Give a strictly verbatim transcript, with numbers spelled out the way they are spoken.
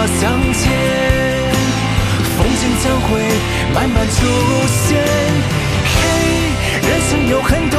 向前，风景将会慢慢出现。嘿，人生有很多